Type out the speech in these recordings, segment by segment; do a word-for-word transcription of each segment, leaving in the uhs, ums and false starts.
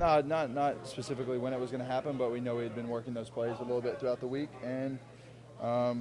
Uh, not not specifically when it was going to happen, but we know we had been working those plays a little bit throughout the week, and um,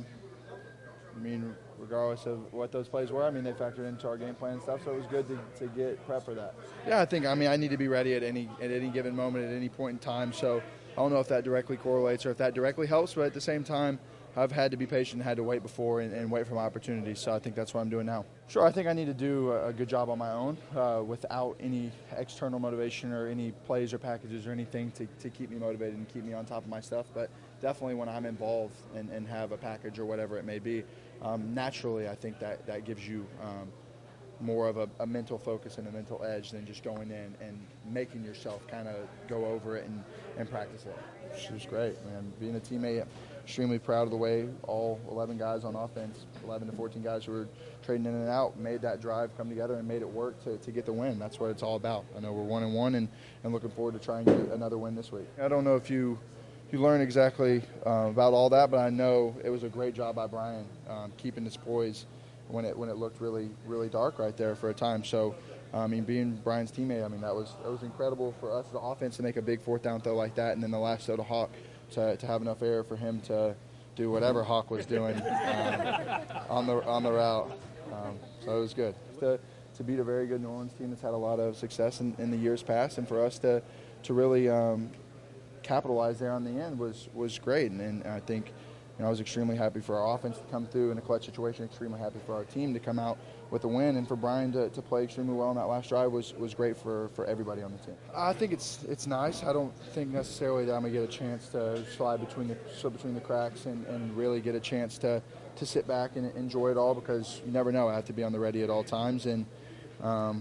I mean, regardless of what those plays were, I mean, they factored into our game plan and stuff, so it was good to, to get prep for that. Yeah, I think, I mean, I need to be ready at any at any given moment, at any point in time, so I don't know if that directly correlates or if that directly helps, but at the same time, I've had to be patient, had to wait before and, and wait for my opportunities, so I think that's what I'm doing now. Sure, I think I need to do a good job on my own uh, without any external motivation or any plays or packages or anything to, to keep me motivated and keep me on top of my stuff, but definitely when I'm involved and, and have a package or whatever it may be, um, naturally I think that, that gives you um, more of a, a mental focus and a mental edge than just going in and making yourself kind of go over it and, and practice it. Which was great, man. Being a teammate, extremely proud of the way all eleven guys on offense, eleven to fourteen guys who were trading in and out, made that drive come together and made it work to, to get the win. That's what it's all about. I know we're one and one and, and looking forward to trying to get another win this week. I don't know if you you learn exactly uh, about all that, but I know it was a great job by Brian um, keeping his poise when it when it looked really really dark right there for a time. So, I mean, being Brian's teammate, I mean that was that was incredible for us as an offense to make a big fourth down throw like that, and then the last throw to Hawk to to have enough air for him to do whatever Hawk was doing um, on the on the route. Um, so it was good to to beat a very good New Orleans team that's had a lot of success in, in the years past, and for us to to really um, capitalize there on the end was was great, and, and I think. You know, I was extremely happy for our offense to come through in a clutch situation, extremely happy for our team to come out with a win, and for Brian to, to play extremely well on that last drive was, was great for, for everybody on the team. I think it's it's nice. I don't think necessarily that I'm going to get a chance to slide between the slip between the cracks and, and really get a chance to, to sit back and enjoy it all, because you never know. I have to be on the ready at all times, and um,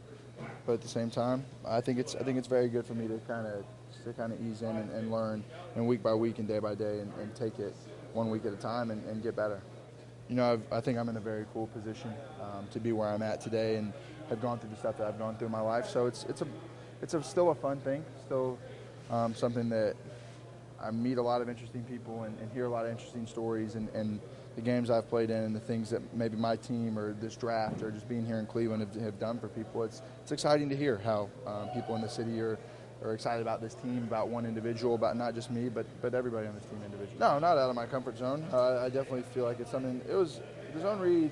but at the same time, I think it's I think it's very good for me to kind of to kind of ease in and, and learn, and week by week and day by day, and, and take it one week at a time and, and get better. You know, I've, I think I'm in a very cool position um, to be where I'm at today, and have gone through the stuff that I've gone through in my life. So it's it's a it's a, still a fun thing, still um, something that I meet a lot of interesting people and, and hear a lot of interesting stories, and, and the games I've played in and the things that maybe my team or this draft or just being here in Cleveland have, have done for people. It's it's exciting to hear how um, people in the city are. are excited about this team, about one individual, about not just me, but but everybody on this team individually. No, not out of my comfort zone. Uh, I definitely feel like it's something. It was the zone read.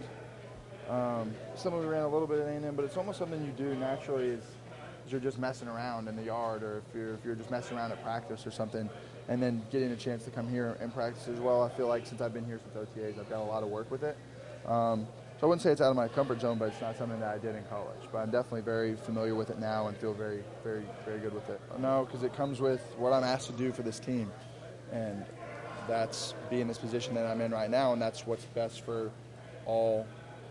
Um, something we ran a little bit at A and M, but it's almost something you do naturally. Is, is you're just messing around in the yard, or if you're if you're just messing around at practice or something, and then getting a chance to come here and practice as well. I feel like since I've been here since O T As, I've got a lot of work with it. Um, So I wouldn't say it's out of my comfort zone, but it's not something that I did in college. But I'm definitely very familiar with it now and feel very, very, very good with it. No, because it comes with what I'm asked to do for this team. And that's be in this position that I'm in right now, and that's what's best for all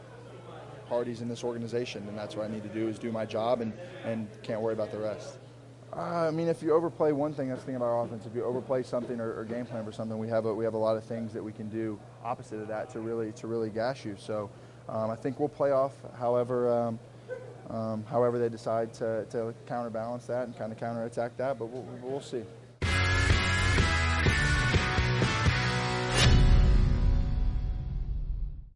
parties in this organization. And that's what I need to do is do my job and, and can't worry about the rest. Uh, I mean, if you overplay one thing, that's the thing about our offense. If you overplay something or, or game plan for something, we have a, we have a lot of things that we can do opposite of that to really to really gash you. So um, I think we'll play off however um, um, however they decide to, to counterbalance that and kind of counterattack that, but we'll, we'll see.